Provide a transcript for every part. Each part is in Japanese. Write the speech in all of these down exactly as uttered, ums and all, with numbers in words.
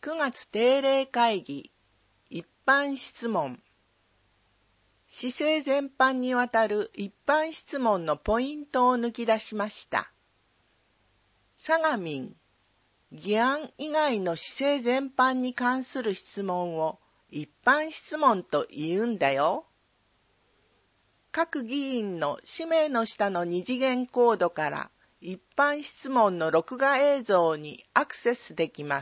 くがつ定例会議一般質問。市政全般にわたる一般質問のポイントを抜き出しました。佐賀民、議案以外の市政全般に関する質問を一般質問と言うんだよ。各議員の氏名の下の二次元コードから一般質問の録画映像にアクセスできます。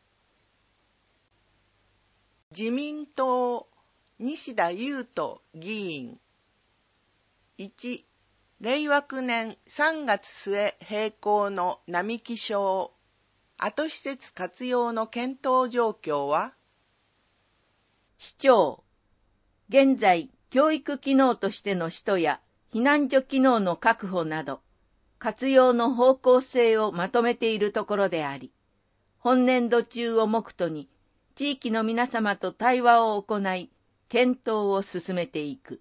自民党西田優斗議員。いち、令和きゅうねんさんがつ末閉校の並木小後施設活用の検討状況は？ 市長、現在教育機能としての使途や避難所機能の確保など活用の方向性をまとめているところであり、本年度中を目途に地域の皆様と対話を行い、検討を進めていく。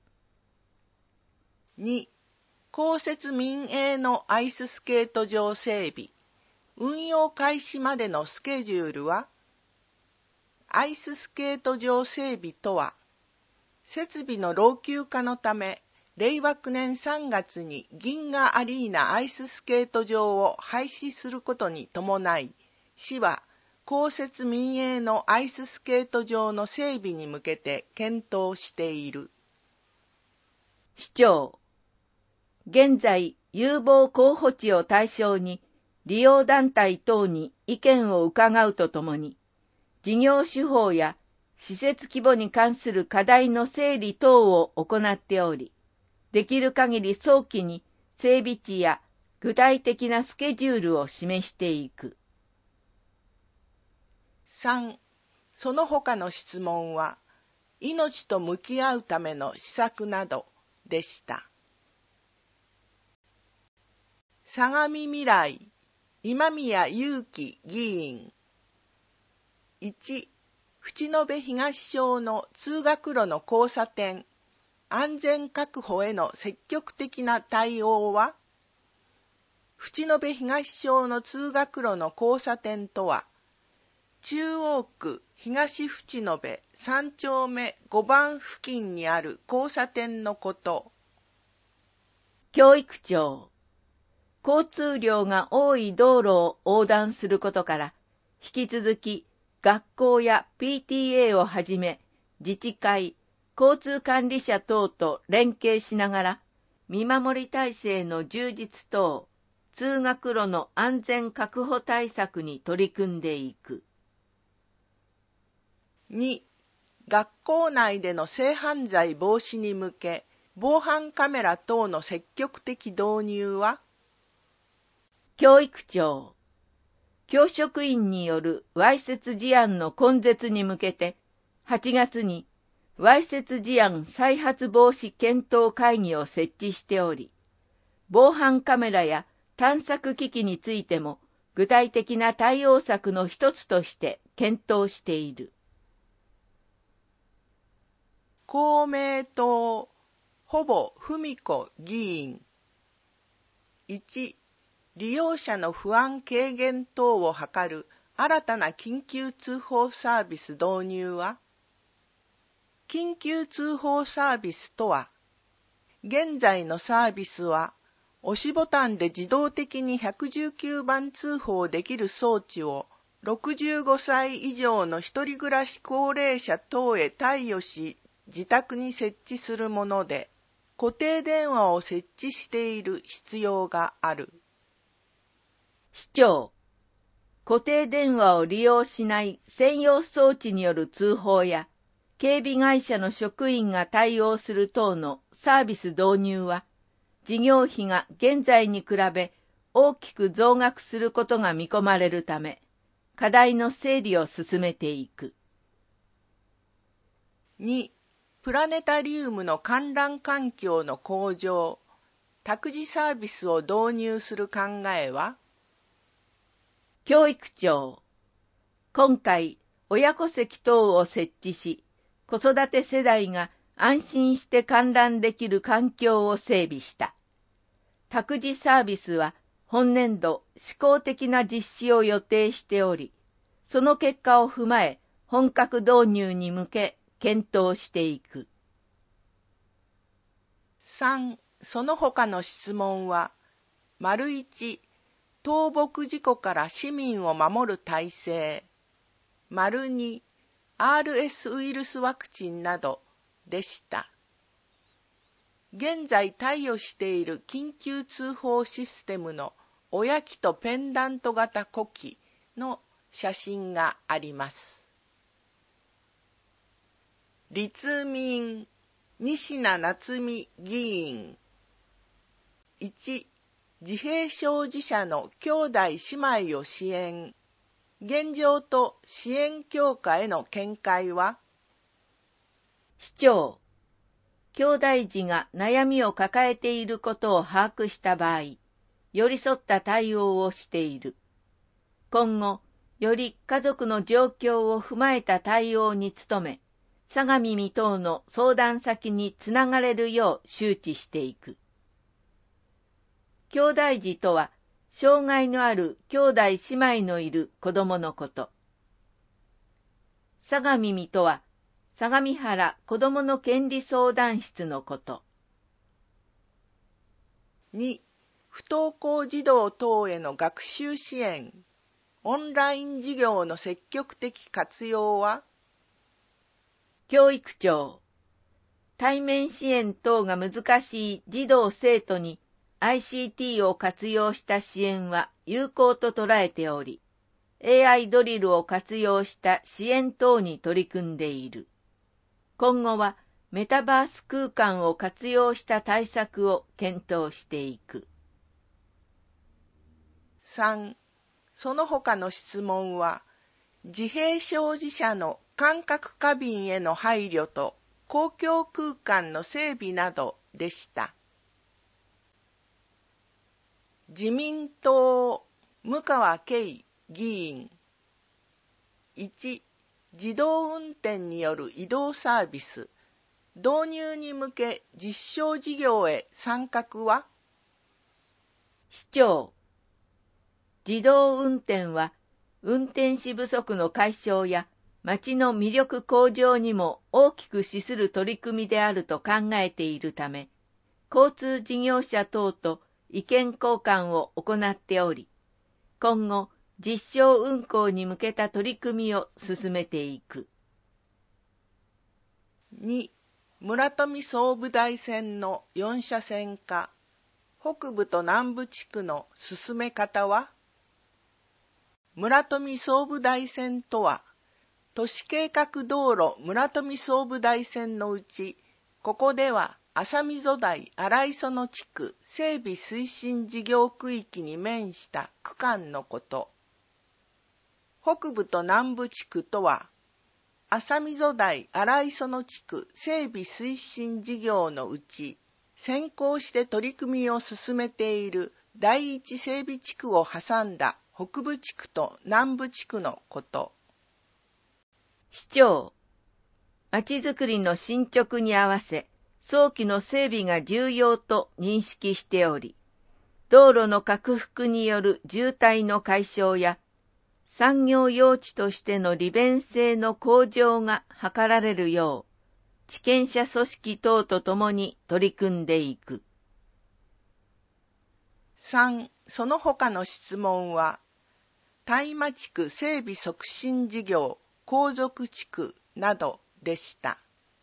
に、公設民営のアイススケート場整備、運用開始までのスケジュールは？アイススケート場整備とは、設備の老朽化のため、令和きゅうねんさんがつに銀河アリーナアイススケート場を廃止することに伴い、市は公設民営のアイススケート場の整備に向けて検討している。 市長、現在有望候補地を対象に利用団体等に意見を伺うとともに、事業手法や施設規模に関する課題の整理等を行っており、できる限り早期に整備地や具体的なスケジュールを示していく。 さん、その他の質問は、命と向き合うための施策などでした。相模未来、今宮祐希議員。いち、淵野辺東小の通学路の交差点、安全確保への積極的な対応は？淵野辺東小の通学路の交差点とは、中央区東淵野辺さんちょうめごばん付近にある交差点のこと。 教育長、交通量が多い道路を横断することから、引き続き学校や ピーティーエー をはじめ自治会、交通管理者等と連携しながら、見守り体制の充実等、通学路の安全確保対策に取り組んでいく。 に、学校内での性犯罪防止に向け、防犯カメラ等の積極的導入は？ 教育長、教職員によるわいせつ事案の根絶に向けて、はちがつにわいせつ事案再発防止検討会議を設置しており、防犯カメラや探索機器についても具体的な対応策の一つとして検討している。 公明党、ほぼ文子議員。いち、利用者の不安軽減等を図る新たな緊急通報サービス導入は？緊急通報サービスとは、現在のサービスは、押しボタンで自動的にひゃくじゅうきゅうばん通報できる装置を、ろくじゅうごさい以上の一人暮らし高齢者等へ貸与し、自宅に設置するもので、固定電話を設置している必要がある。 市長、固定電話を利用しない専用装置による通報や、警備会社の職員が対応する等のサービス導入は、事業費が現在に比べ大きく増額することが見込まれるため、課題の整理を進めていく。 に、プラネタリウムの観覧環境の向上、託児サービスを導入する考えは？ 教育長、今回親子席等を設置し、子育て世代が安心して観覧できる環境を整備した。託児サービスは本年度試行的な実施を予定しており、 その結果を踏まえ、本格導入に向け検討していく。 さん. その他の質問は、丸いち、倒木事故から市民を守る体制、丸に、アールエス ウイルスワクチンなどでした。現在貸与している緊急通報システムの親機とペンダント型呼気の写真があります。立民西名夏美議員。いち. 自閉症児者の兄弟姉妹を支援。現状と支援強化への見解は？ 市長、兄弟児が悩みを抱えていることを把握した場合、寄り添った対応をしている。今後、より家族の状況を踏まえた対応に努め、相模未等の相談先につながれるよう周知していく。兄弟児とは、障害のある兄弟姉妹のいる子供のこと。相模未とは、相模原子どもの権利相談室のこと。 に. 不登校児童等への学習支援、オンライン授業の積極的活用は？ 教育長、対面支援等が難しい児童生徒に アイシーティー を活用した支援は有効と捉えており、エーアイ ドリルを活用した支援等に取り組んでいる。今後はメタバース空間を活用した対策を検討していく。 さん. その他の質問は、自閉症児者の感覚過敏への配慮と公共空間の整備などでした。自民党向川圭議員。いち. 自動運転による移動サービス導入に向け実証事業へ参画は？ 市長、自動運転は運転士不足の解消や街の魅力向上にも大きく資する取り組みであると考えているため、交通事業者等と意見交換を行っており、今後実証運行に向けた取り組みを進めていく。 に. 村富総武大線のよん車線化、北部と南部地区の進め方は？村富総武大線とは、都市計画道路村富総武大線のうち、ここでは浅溝台荒磯の地区整備推進事業区域に面した区間のこと。北部と南部地区とは、浅溝台荒磯の地区整備推進事業のうち、先行して取り組みを進めている第一整備地区を挟んだ北部地区と南部地区のこと。 市長、まちづくりの進捗に合わせ、早期の整備が重要と認識しており、道路の拡幅による渋滞の解消や、産業用地としての利便性の向上が図られるよう、地権者組織等とともに取り組んでいく。 さん. その他の質問は、大麻地区整備促進事業後続地区などでした。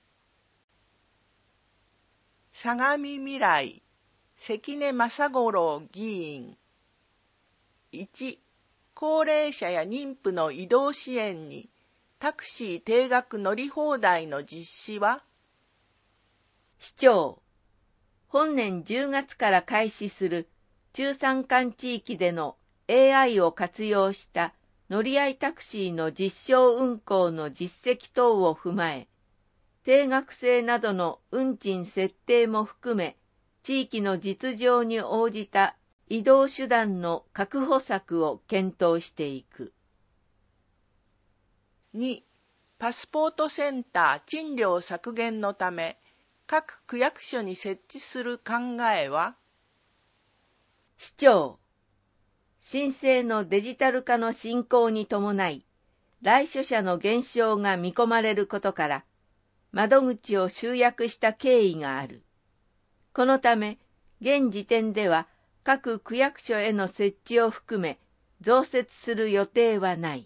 相模未来関根正五郎議員。いち. 高齢者や妊婦の移動支援にタクシー定額乗り放題の実施は？ 市長、本年じゅうがつから開始する中山間地域での エーアイ を活用した乗り合いタクシーの実証運行の実績等を踏まえ、定額制などの運賃設定も含め、地域の実情に応じた移動手段の確保策を検討していく。 に. パスポートセンター賃料削減のため、各区役所に設置する考えは？ 市長、申請のデジタル化の進行に伴い、 来所者の減少が見込まれることから、窓口を集約した経緯がある。このため、現時点では各区役所への設置を含め、増設する予定はない。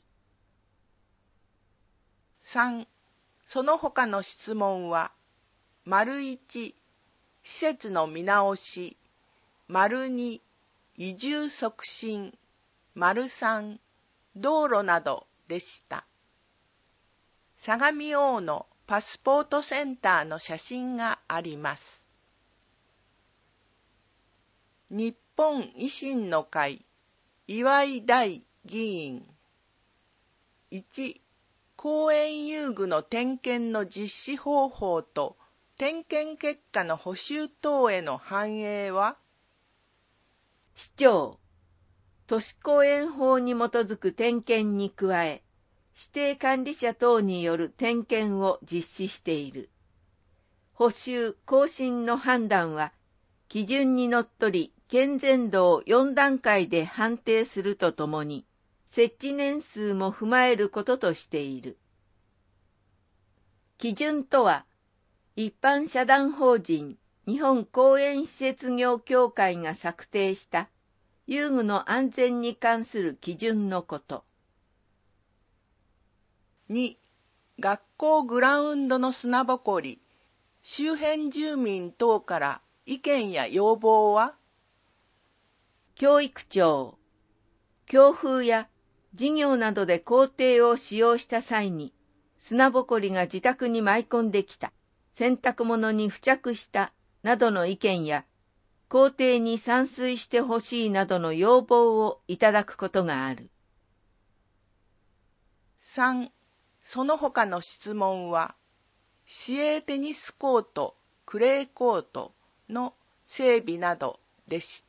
さん. その他の質問は、丸いち、施設の見直し、丸に、移住促進、丸さん、道路などでした。相模大野パスポートセンターの写真があります。日本維新の会岩井大議員。いち. 公園遊具の点検の実施方法と点検結果の補修等への反映は？ 市長、都市公園法に基づく点検に加え、指定管理者等による点検を実施している。補修・更新の判断は、基準にのっとり健全度をよん段階で判定するとともに、設置年数も踏まえることとしている。基準とは、一般社団法人日本公園施設業協会が策定した遊具の安全に関する基準のこと。 に. 学校グラウンドの砂ぼこり、周辺住民等から意見や要望は？ 教育庁、強風や事業などで校庭を使用した際に、砂ぼこりが自宅に舞い込んできた、洗濯物に付着したなどの意見や、校庭に散水してほしいなどの要望をいただくことがある。 さん. その他の質問は、市営テニスコート、クレーコートの整備などでした。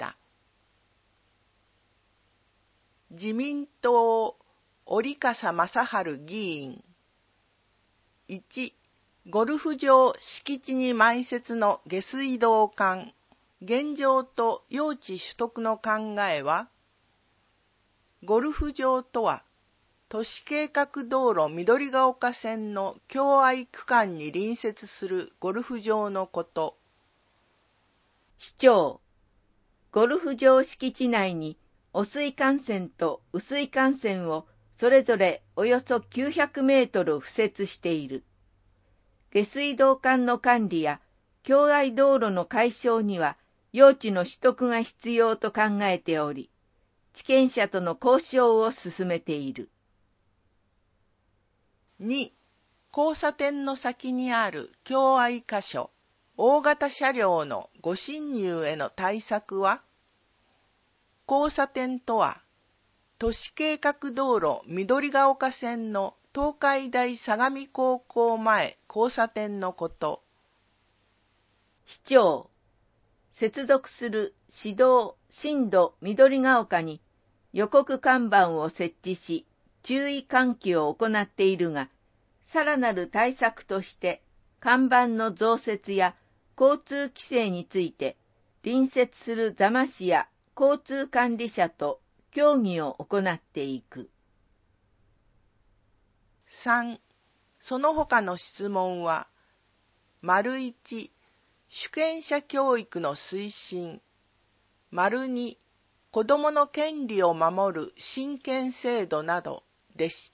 自民党折笠正治議員。いち. ゴルフ場敷地に埋設の下水道管、現状と用地取得の考えは？ゴルフ場とは、都市計画道路緑ヶ丘線の境愛区間に隣接するゴルフ場のこと。 市長、ゴルフ場敷地内に汚水管線と雨水管線をそれぞれおよそきゅうひゃくメートル敷設している。下水道管の管理や境愛道路の解消には用地の取得が必要と考えており、地権者との交渉を進めている。 に. 交差点の先にある境愛箇所、大型車両のご進入への対策は？交差点とは、都市計画道路緑ヶ丘線の東海大相模高校前交差点のこと。 市長、接続する市道新道緑ヶ丘に予告看板を設置し、注意喚起を行っているが、さらなる対策として、看板の増設や交通規制について、隣接する座間市や交通管理者と協議を行っていく。 さん. その他の質問は、丸いち、主権者教育の推進、丸に、子どもの権利を守る親権制度などでした。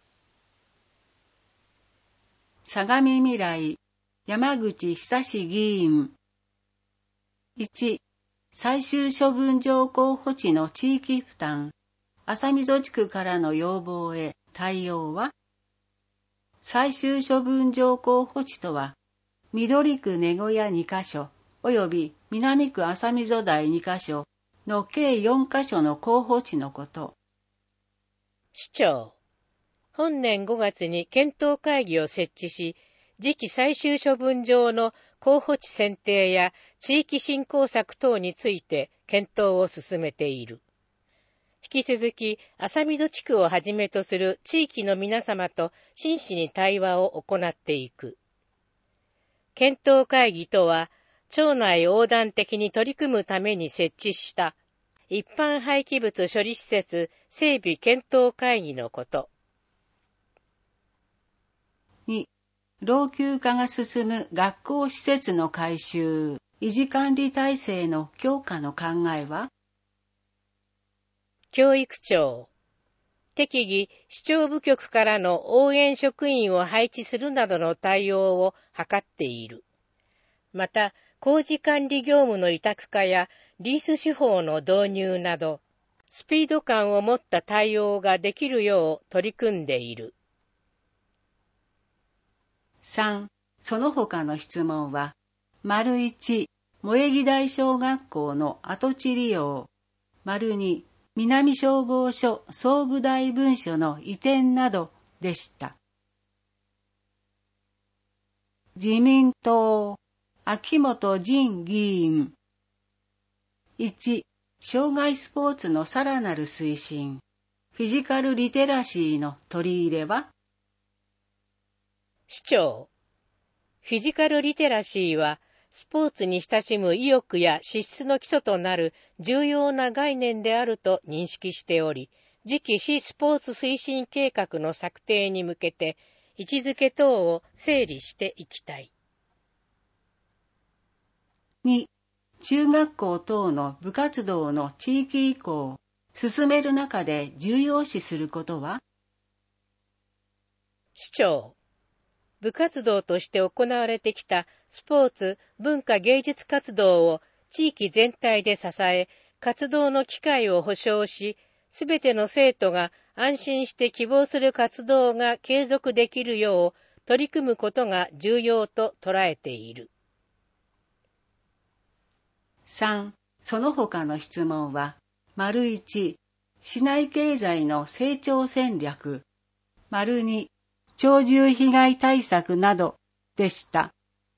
相模未来山口久志議員。いち. 最終処分場候補地の地域負担、浅溝地区からの要望へ対応は？最終処分場候補地とは、緑区根小屋にかしょ、および南区浅溝台にかしょの計よんかしょの候補地のこと。 市長、本年ごがつに検討会議を設置し、次期最終処分場の候補地選定や地域振興策等について検討を進めている。引き続き、浅溝地区をはじめとする地域の皆様と真摯に対話を行っていく。検討会議とは、町内横断的に取り組むために設置した一般廃棄物処理施設整備検討会議のこと。 老朽化が進む学校施設の改修、維持管理体制の強化の考えは、 教育庁、適宜市長部局からの応援職員を配置するなどの対応を図っている。また、工事管理業務の委託化やリース手法の導入など、スピード感を持った対応ができるよう取り組んでいる。 さん. その他の質問は、丸いち、萌木台小学校の跡地利用、丸に、南消防署総務大分署の移転などでした。自民党、秋元仁議員。いち. 障害スポーツのさらなる推進、フィジカルリテラシーの取り入れは、 市長、フィジカルリテラシーは、スポーツに親しむ意欲や資質の基礎となる重要な概念であると認識しており、次期市スポーツ推進計画の策定に向けて、位置づけ等を整理していきたい。 に. 中学校等の部活動の地域移行を進める中で重要視することは、 市長、部活動として行われてきたスポーツ、文化芸術活動を地域全体で支え、活動の機会を保障し、すべての生徒が安心して希望する活動が継続できるよう取り組むことが重要と捉えている。 さん. その他の質問は、丸いち、市内経済の成長戦略、丸に、鳥獣被害対策などでした。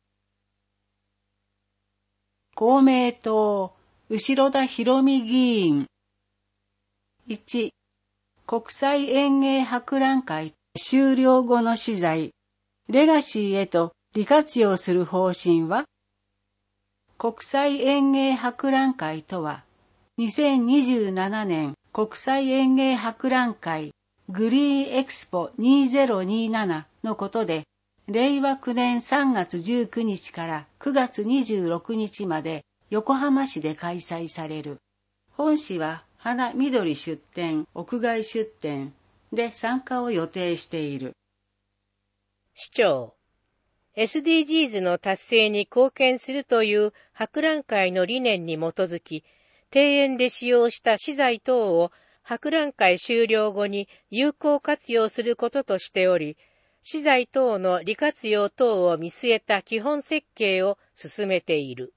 公明党、後田博美議員。いち. 国際園芸博覧会終了後の資材、レガシーへと利活用する方針は、国際園芸博覧会とは、にせんにじゅうななねん国際園芸博覧会グリーンエクスポにせんにじゅうななのことで、れいわきゅうねんさんがつじゅうくにちからくがつにじゅうろくにちまで横浜市で開催される。本市は花緑出店、屋外出店で参加を予定している。 市長、エスディージーズ の達成に貢献するという博覧会の理念に基づき、庭園で使用した資材等を博覧会終了後に有効活用することとしており、資材等の利活用等を見据えた基本設計を進めている。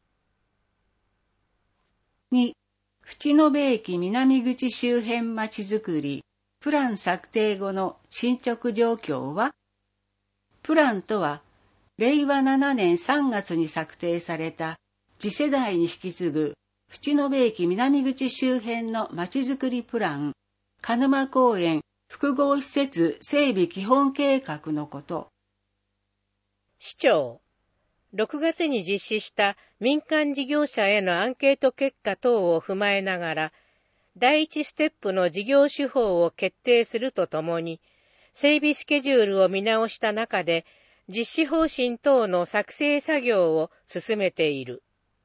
に. 淵野辺駅南口周辺まちづくり、プラン策定後の進捗状況は、プランとは、れいわななねんさんがつに策定された次世代に引き継ぐ淵野辺駅南口周辺のまちづくりプラン、鹿沼公園複合施設整備基本計画のこと。 市長、ろくがつに実施した民間事業者へのアンケート結果等を踏まえながら、第一ステップの事業手法を決定するとともに、整備スケジュールを見直した中で、実施方針等の作成作業を進めている。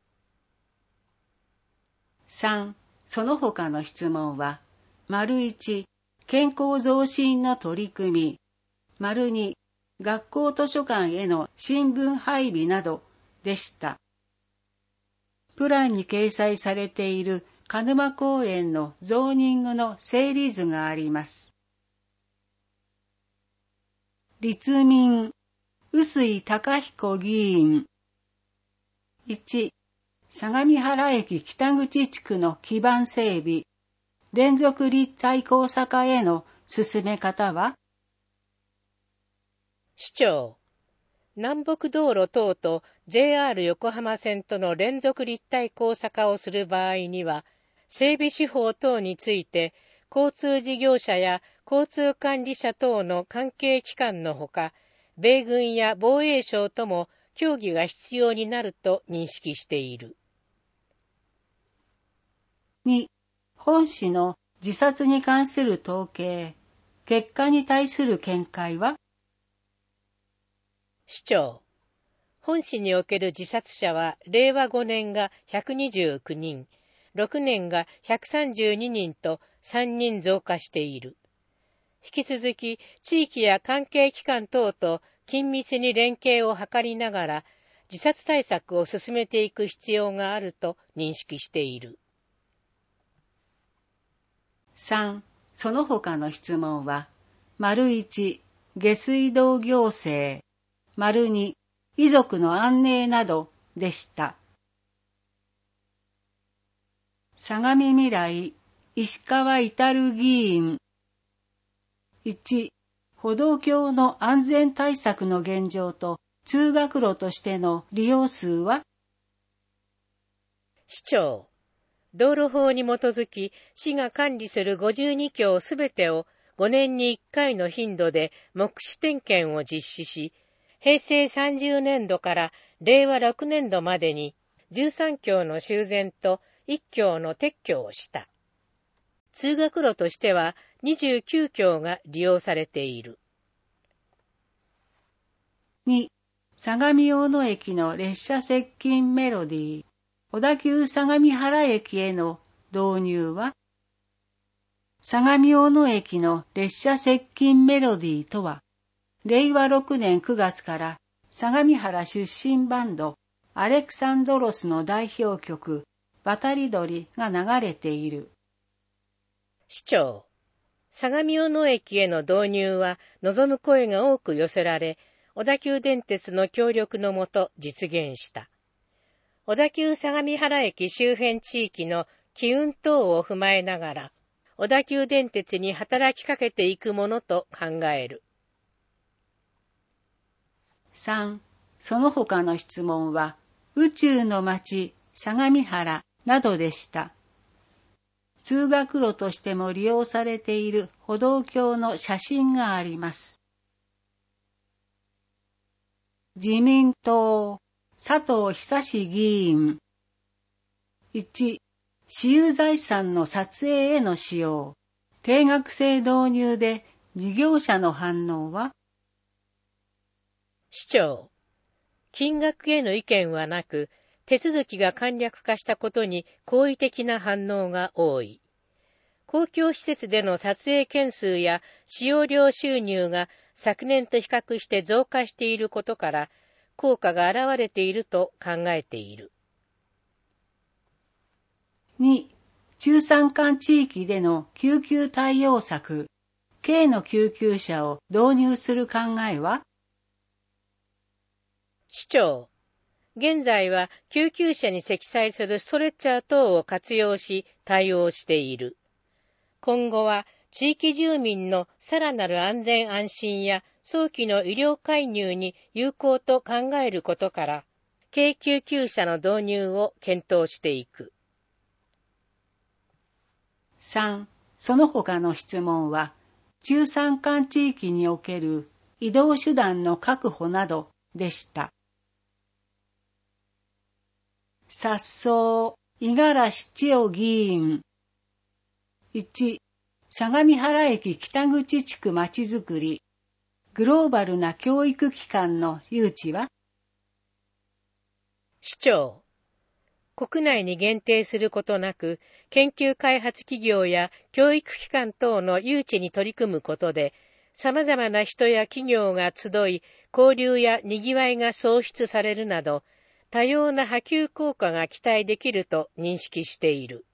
さん. その他の質問は、丸いち、健康増進の取り組み、丸に、学校図書館への新聞配備などでした。プランに掲載されている鹿沼公園のゾーニングの整理図があります。立民、臼井崇彦議員。いち. 相模原駅北口地区の基盤整備、連続立体交差化への進め方は、 市長、南北道路等と ジェイアール 横浜線との連続立体交差化をする場合には、整備手法等について、交通事業者や交通管理者等の関係機関のほか、米軍や防衛省とも協議が必要になると認識している。 に. 本市の自殺に関する統計、結果に対する見解は、 市長、本市における自殺者はれいわごねんがひゃくにじゅうきゅうにん、ろくねんがひゃくさんじゅうににんとさんにん増加している。引き続き地域や関係機関等と緊密に連携を図りながら自殺対策を進めていく必要があると認識している。 さん. その他の質問は、丸いち、下水道行政、丸に、遺族の安寧などでした。相模未来、石川至議員。いち. 歩道橋の安全対策の現状と通学路としての利用数は？ 市長、道路法に基づき市が管理するごじゅうにきょうすべてをごねんにいっかいの頻度で目視点検を実施し、へいせいさんじゅうねんどかられいわろくねんどまでにじゅうさんきょうの修繕といっきょうの撤去をした。通学路としてはにじゅうきゅうきょうが利用されている。 に. 相模大野駅の列車接近メロディー、小田急相模原駅への導入は？相模大野駅の列車接近メロディーとは、れいわろくねんくがつから相模原出身バンドアレクサンドロスの代表曲渡り鳥が流れている。 市長、相模大野駅への導入は望む声が多く寄せられ、小田急電鉄の協力のもと実現した。小田急相模原駅周辺地域の機運等を踏まえながら、小田急電鉄に働きかけていくものと考える。 さん. その他の質問は、宇宙の街、相模原などでした。通学路としても利用されている歩道橋の写真があります。自民党、佐藤久志議員。いち. 私有財産の撮影への使用、定額制導入で事業者の反応は？ 市長、金額への意見はなく、手続きが簡略化したことに好意的な反応が多い。公共施設での撮影件数や使用料収入が昨年と比較して増加していることから、効果が現れていると考えている。 に. 中山間地域での救急対応策、軽の救急車を導入する考えは？ 市長、現在は救急車に積載するストレッチャー等を活用し対応している。今後は地域住民のさらなる安全安心や早期の医療介入に有効と考えることから、軽救急車の導入を検討していく。 さん. その他の質問は、中山間地域における移動手段の確保などでした。さっそう五十嵐千代議員。いち. 相模原駅北口地区まちづくり、グローバルな教育機関の誘致は？ 市長、国内に限定することなく、研究開発企業や教育機関等の誘致に取り組むことで、様々な人や企業が集い、交流や賑わいが創出されるなど、多様な波及効果が期待できると認識している。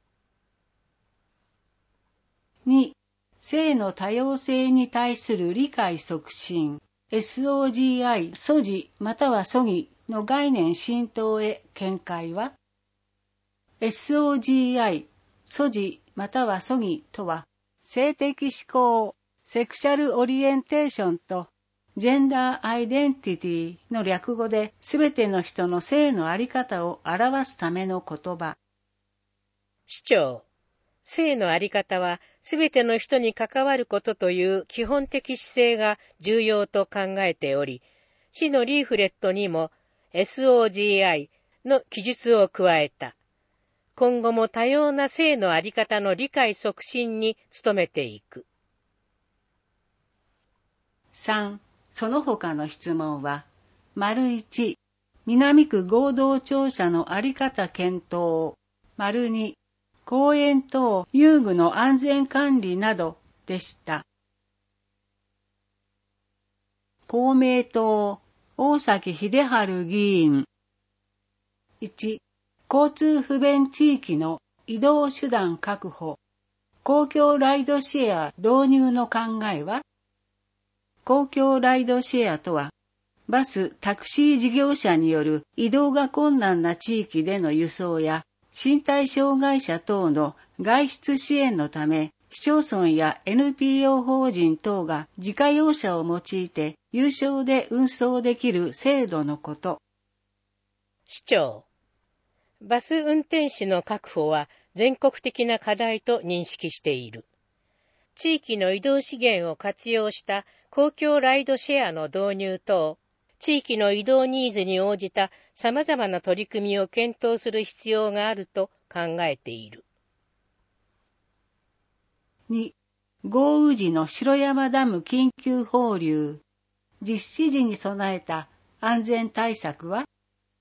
に. 性の多様性に対する理解促進 エスオージーアイ 素地または素義の概念浸透へ見解は？ エスオージーアイ 素地または素義とは、性的指向、セクシャルオリエンテーションとジェンダーアイデンティティの略語で、すべての人の性のあり方を表すための言葉。 市長、性のあり方はすべての人に関わることという基本的姿勢が重要と考えており、市のリーフレットにも エスオージーアイ の記述を加えた。今後も多様な性のあり方の理解促進に努めていく。 さん. その他の質問は、 丸一、南区合同庁舎のあり方検討。丸二、公園等遊具の安全管理などでした。公明党、大崎秀治議員。いち、交通不便地域の移動手段確保。公共ライドシェア導入の考えは？公共ライドシェアとは、バス・タクシー事業者による移動が困難な地域での輸送や、身体障害者等の外出支援のため、市町村や エヌピーオー 法人等が自家用車を用いて有償で運送できる制度のこと。 市長、バス運転手の確保は全国的な課題と認識している。地域の移動資源を活用した公共ライドシェアの導入等、地域の移動ニーズに応じた様々な取り組みを検討する必要があると考えている。 に、豪雨時の城山ダム緊急放流。実施時に備えた安全対策は？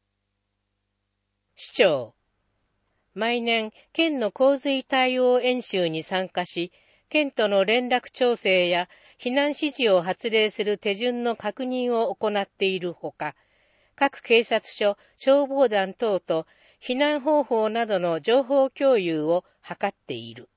市長、毎年県の洪水対応演習に参加し、県との連絡調整や避難指示を発令する手順の確認を行っているほか、各警察署、消防団等と避難方法などの情報共有を図っている。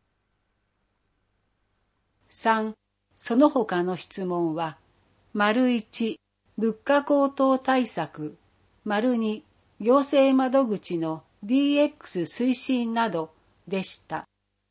さん、その他の質問は、丸いち、物価高騰対策、丸に、行政窓口の ディーエックス 推進などでした。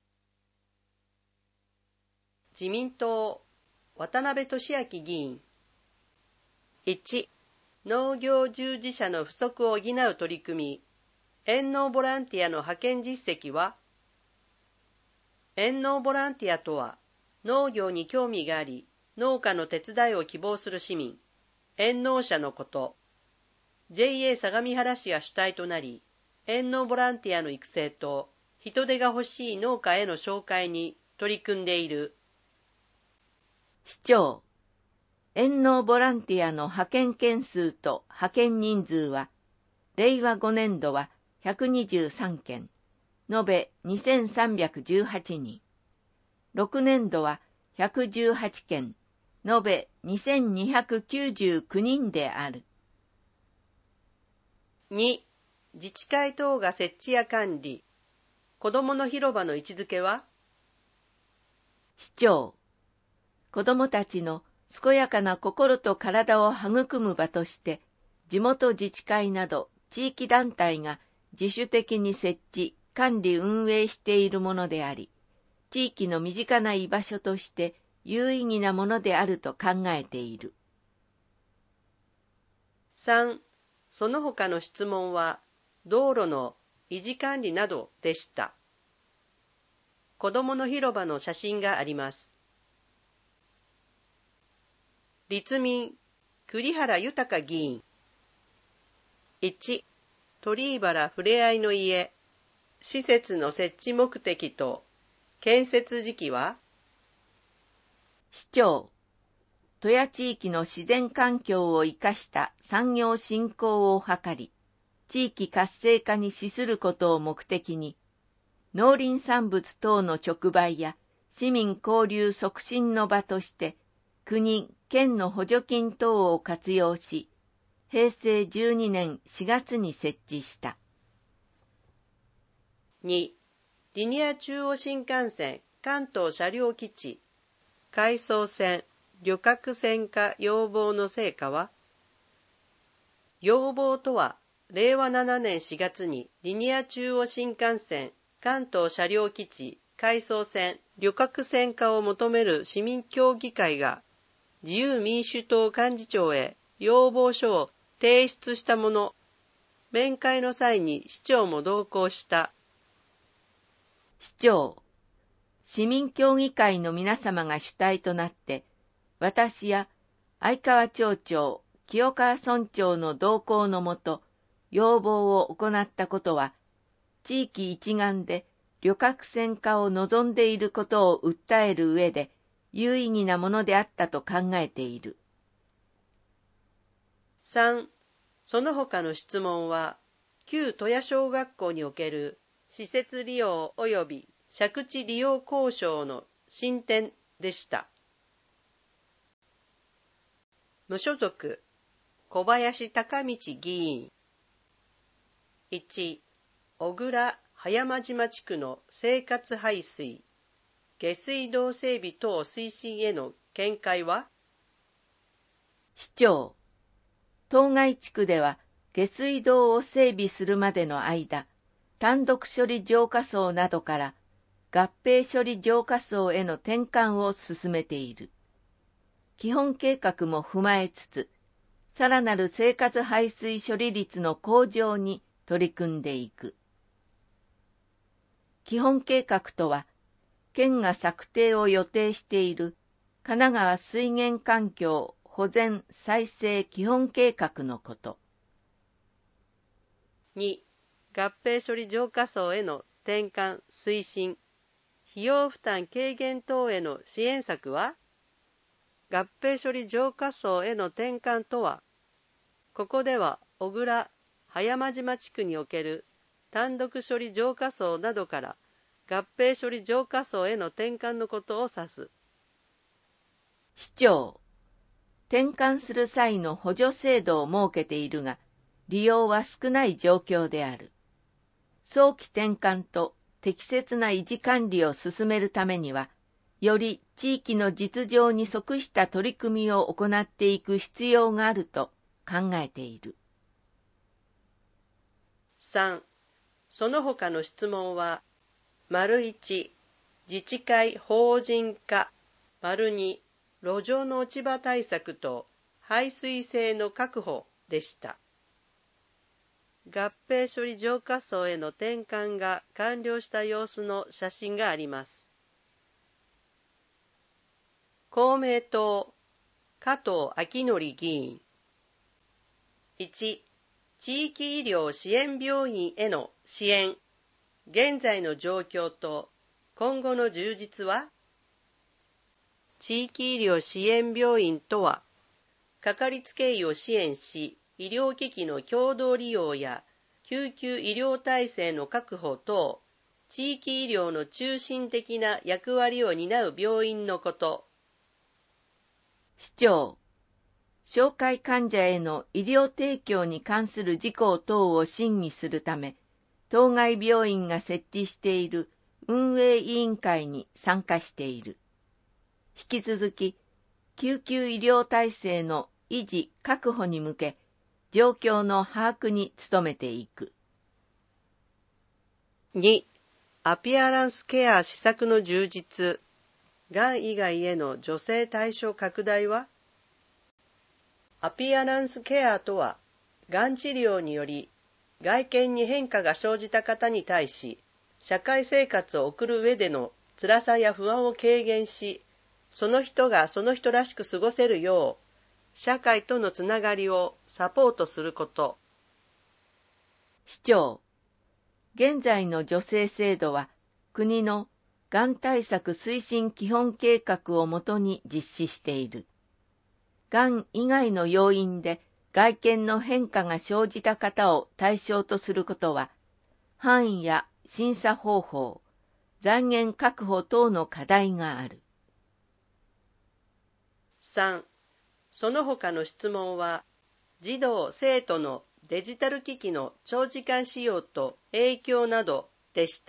自民党、渡辺俊明議員。いち、農業従事者の不足を補う取り組み、遠農ボランティアの派遣実績は？遠農ボランティアとは、農業に興味があり、農家の手伝いを希望する市民、遠農者のこと。ジェイエー 相模原市が主体となり、遠農ボランティアの育成と人手が欲しい農家への紹介に取り組んでいる。 市長、遠農ボランティアの派遣件数と派遣人数は、れいわごねんどはひゃくにじゅうさんけん、延べにせんさんびゃくじゅうはちにん、ろくねんどはひゃくじゅうはちけん、延べにせんにひゃくきゅうじゅうきゅうにんである。 に、自治会等が設置や管理、子どもの広場の位置づけは？ 市長、子どもたちの健やかな心と体を育む場として、地元自治会など地域団体が自主的に設置、管理運営しているものであり、地域の身近な居場所として有意義なものであると考えている。 さん、その他の質問は、道路の維持管理などでした。子どもの広場の写真があります。立民、栗原豊議員。いち、鳥居原ふれあいの家、施設の設置目的と建設時期は？ 市長、戸谷地域の自然環境を生かした産業振興を図り、地域活性化に資することを目的に、農林産物等の直売や市民交流促進の場として、国、県の補助金等を活用し、へいせいじゅうにねんしがつに設置した。 に、リニア中央新幹線関東車両基地、回送線、旅客線化要望の成果は？要望とは、れいわななねんしがつにリニア中央新幹線関東車両基地回送線旅客線化を求める市民協議会が自由民主党幹事長へ要望書を提出したもの。面会の際に市長も同行した。 市長、市民協議会の皆様が主体となって、私や相川町長、清川村長の同行のもと、要望を行ったことは、地域一丸で旅客線化を望んでいることを訴える上で、有意義なものであったと考えている。 さん、その他の質問は、旧戸谷小学校における施設利用及び借地利用交渉の進展でした。無所属、小林孝道議員。いち、小倉葉山島地区の生活排水、下水道整備等推進への見解は？ 市長、当該地区では下水道を整備するまでの間、単独処理浄化槽などから合併処理浄化槽への転換を進めている。基本計画も踏まえつつ、さらなる生活排水処理率の向上に取り組んでいく。基本計画とは、県が策定を予定している神奈川水源環境保全再生基本計画のこと。 に、合併処理浄化槽への転換推進、費用負担軽減等への支援策は？合併処理浄化槽への転換とは、ここでは小倉葉山島地区における単独処理浄化槽などから合併処理浄化槽への転換のことを指す。 市長、転換する際の補助制度を設けているが、利用は少ない状況である。早期転換と適切な維持管理を進めるためには、より地域の実情に即した取り組みを行っていく必要があると考えている。 さん、その他の質問は、丸いち、自治会法人化、丸に、路上の落ち葉対策と排水性の確保でした。合併処理浄化槽への転換が完了した様子の写真があります。公明党、加藤昭則議員。いち、地域医療支援病院への支援、現在の状況と今後の充実は？地域医療支援病院とは、かかりつけ医を支援し、医療機器の共同利用や救急医療体制の確保等、地域医療の中心的な役割を担う病院のこと。 市長、紹介患者への医療提供に関する事項等を審議するため、当該病院が設置している運営委員会に参加している。引き続き、救急医療体制の維持・確保に向け、状況の把握に努めていく。 に、アピアランスケア施策の充実、がん以外への助成対象拡大は？アピアランスケアとは、がん治療により外見に変化が生じた方に対し、社会生活を送る上での辛さや不安を軽減し、その人がその人らしく過ごせるよう、社会とのつながりをサポートすること。 市長、現在の助成制度は国のがん対策推進基本計画をもとに実施している。がん以外の要因で外見の変化が生じた方を対象とすることは、範囲や審査方法、財源確保等の課題がある。 さん、その他の質問は、児童・生徒のデジタル機器の長時間使用と影響などでした。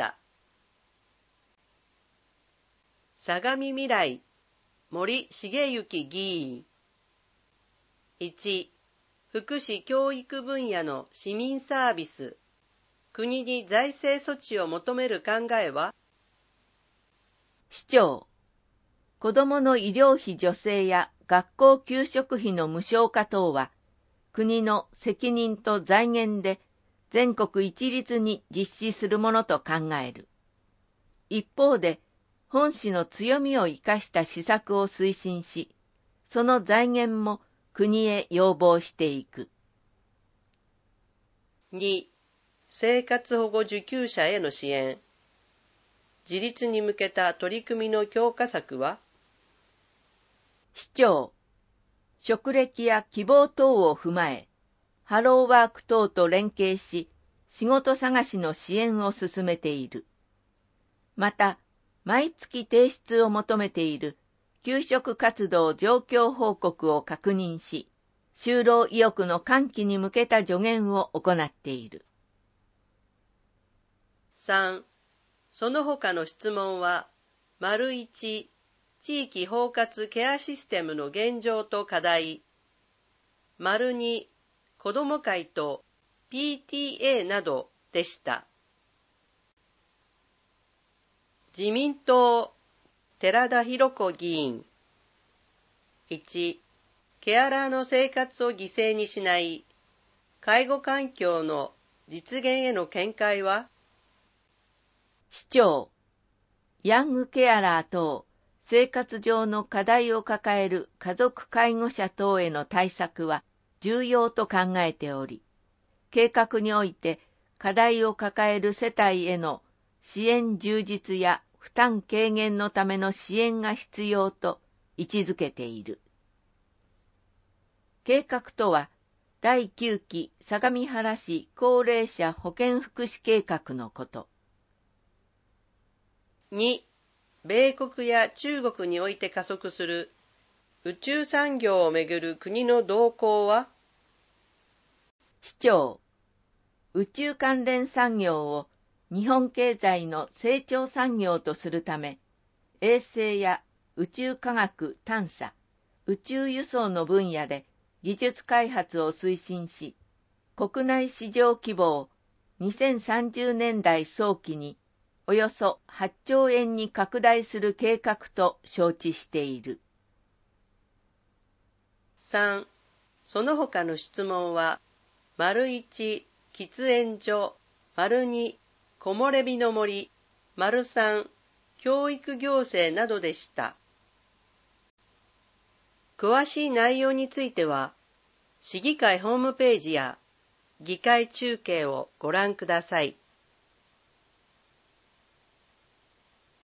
相模未来、森重幸議員。いち、福祉教育分野の市民サービス、国に財政措置を求める考えは？ 市長、子どもの医療費助成や学校給食費の無償化等は、国の責任と財源で全国一律に実施するものと考える。一方で、本市の強みを生かした施策を推進し、その財源も国へ要望していく。 に、生活保護受給者への支援。自立に向けた取り組みの強化策は？ 市長、職歴や希望等を踏まえ、 ハローワーク等と連携し、仕事探しの支援を進めている。また、毎月提出を求めている求職活動状況報告を確認し、就労意欲の喚起に向けた助言を行っている。 さん. その他の質問は、丸いち、地域包括ケアシステムの現状と課題。丸に、子ども会と ピーティーエー などでした。自民党、寺田裕子議員。いち. ケアラーの生活を犠牲にしない介護環境の実現への見解は？ 市長、ヤングケアラー等、生活上の課題を抱える家族介護者等への対策は重要と考えており、計画において課題を抱える世帯への支援充実や負担軽減のための支援が必要と位置づけている。計画とは、だいきゅうき相模原市高齢者保健福祉計画のこと。 に. 米国や中国において加速する宇宙産業をめぐる国の動向は？ 市長、宇宙関連産業を日本経済の成長産業とするため、衛星や宇宙科学探査、宇宙輸送の分野で技術開発を推進し、国内市場規模をにせんさんじゅうねんだい早期におよそはっちょうえんに拡大する計画と承知している。 さん. その他の質問は、丸いち、喫煙所、丸に、木漏れ日の森、丸さん、教育行政などでした。詳しい内容については、市議会ホームページや議会中継をご覧ください。